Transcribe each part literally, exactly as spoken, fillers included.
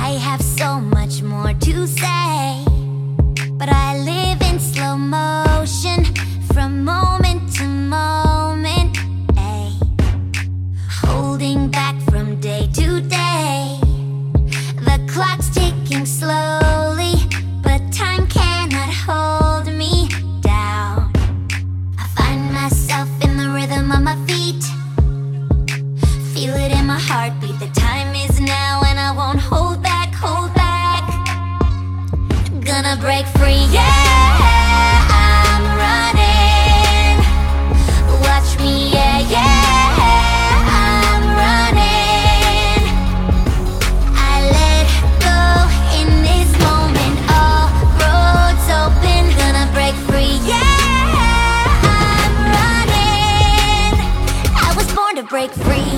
I have so much more to say, but I live in slow motion from moment to moment, ay. Holding back from day to day. The clock's ticking slowly, but time cannot hold me down. I find myself in the rhythm of my feet, feel it in my heartbeat. The time is now and I won't hold back, hold back. Gonna break free, yeah, I'm running. Watch me, yeah, yeah, I'm running. I let go in this moment, all roads open. Gonna break free, yeah, I'm running. I was born to break free.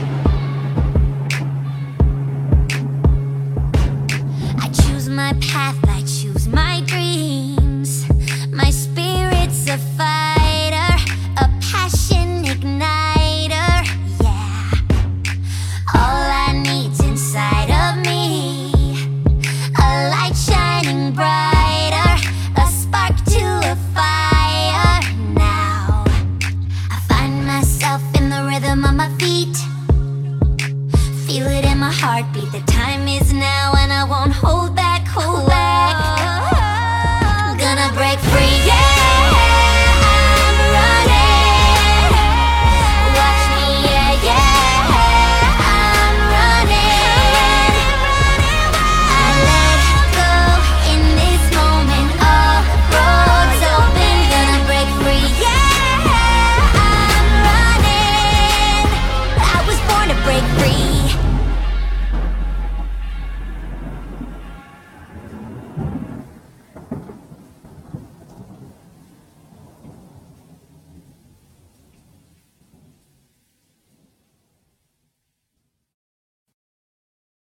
I choose my path, I choose my dreams. My spirit's a fighter, a passion igniter, yeah. All I need's inside of me, a light shining brighter, a spark to a fire now. I find myself in the rhythm of my feet, feel it in my heartbeat. The time is now and I won't hold back, hold back. Gonna break free, yeah.